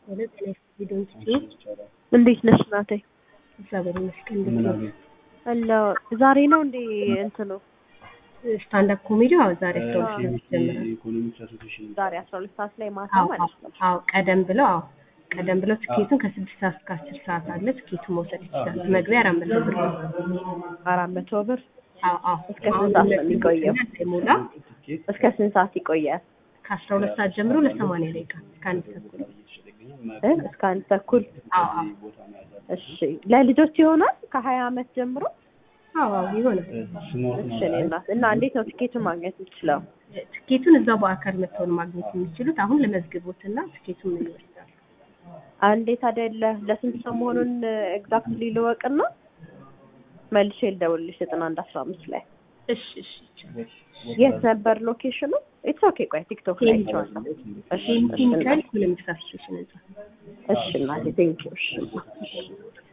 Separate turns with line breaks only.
ወደ ጤና ቪዲዮን
እንዴት ነሽ ናቴ?
እግዚአብሔር ይመስገን። እንዴት ነው?
አላ ዛሬ ነው እንዴ እንትኑ
ስታንድ አፕ ኮሜዲ? አዎ ዛሬ 12 ሰዓት
ዛሬ 12 ሰዓት ላይ ማታ ማለት ነው።
አዎ ቀደም ብለው ትኬቱን ከ6 ሰዓት እስከ 10 ሰዓት አለ። ትኬቱን መውሰድ ይችላል። መግቢያ 400 ብር ነው።
400 ብር?
አዎ
እስከ ስንት ሰዓት ነው የሚቆየው? እስከ ስንት ሰዓት ይቆያል?
ከ12 ሰዓት ጀምሮ ለ80 ደቂቃ እስከ 1 ተኩል።
እስከ 1 ተኩል?
አዎ።
እሺ ለልጆች ይሆናል ከ20 ዓመት ጀምሮ?
አዎ ይሆናል።
እሺ እና እንዴት ነው ትኬቱን ማግኘት የምችለው?
ትኬቱን እዛው በአካል መጥተው ማግኘት የሚችሉት አሁን ለመዝግቦትና ትኬቱን ይወስዳል።
እንዴት አይደለ ለስንት ሰው መሆኑን ኤግዛክትሊ ልወቅና መልሼ ልደውልልሽ 9115 ላይ።
እሺ
የት ነበር ሎኬሽኑ? ኢትስ ኦኬ ቆይ ቲክቶክ ላይ ይቻላል።
እሺ ቲንካል ምንም ተሳስሽሽ ነበር።
እሺ እናቴ ቴንክ ዩ። እሺ